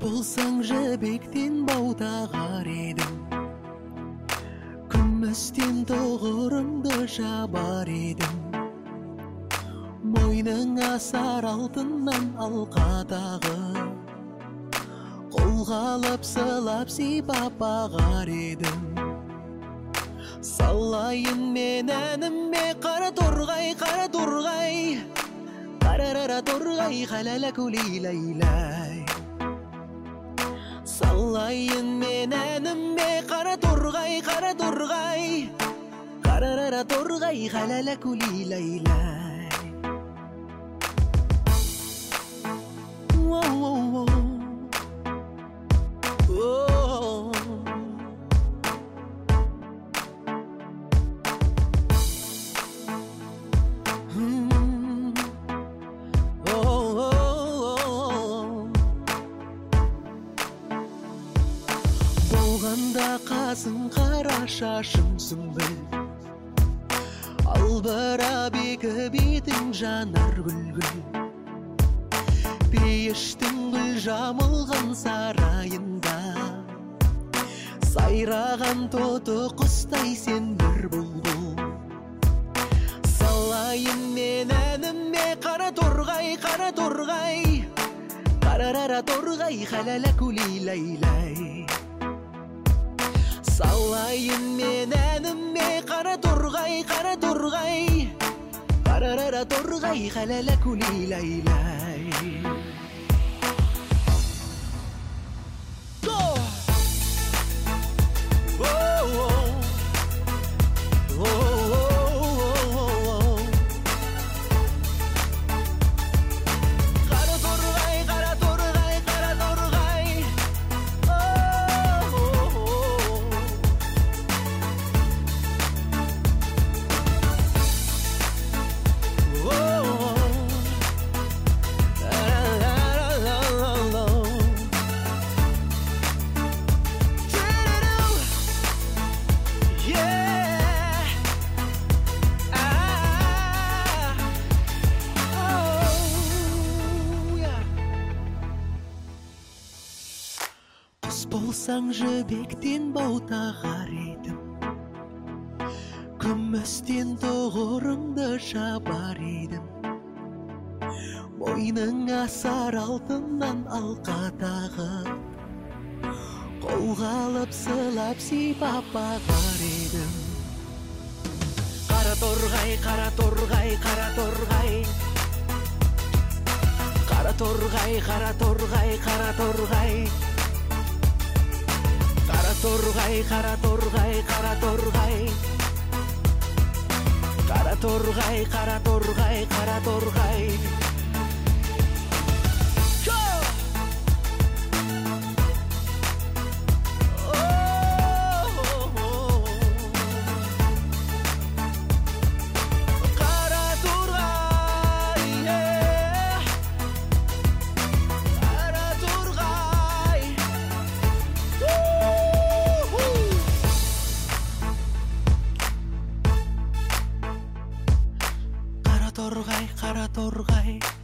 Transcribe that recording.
болсаң жібектен баутағар едім, күмістен тұғырыңды жабар едім. Мойның асар алтыннан алқа тағы, қолға алып сылап сипап бағар едім. Салайын мен әніме қара торғай, қара торғай, қарарара торғай, қалала күлейлайлай. Салайын мен әніме қара торғай, қара торғай, қарарара торғай, қалала күлейлайлай. Болғанда қасың қара шашың сүмбіл, албыра бекі бетің жанар гүл-гүл. Пейіштің гүл жамылған сарайында, сайраған тоты құстай сен бір бұлбұл. Салайын мен әніме қара торғай, қара торғай, қарарара торғай, қалала күлейлайлай. Салайын мен әніме қара торғай, қара торғай, қарарара торғай, қалала күлейлайлай. Болсаң жібектен баутағар едім, күмістен тұғырыңды жабар едім. Мойның асар алтыннан алқа тағып, қолға алып сылап сипап бағар едім. Қара торғай, қара торғай, қара торғай, қара торғай, қара торғай, қара торғай, торғай, қара торғай, қара торғай, қара торғай, қара торғай, қара торғай. Торғай, қара торғай.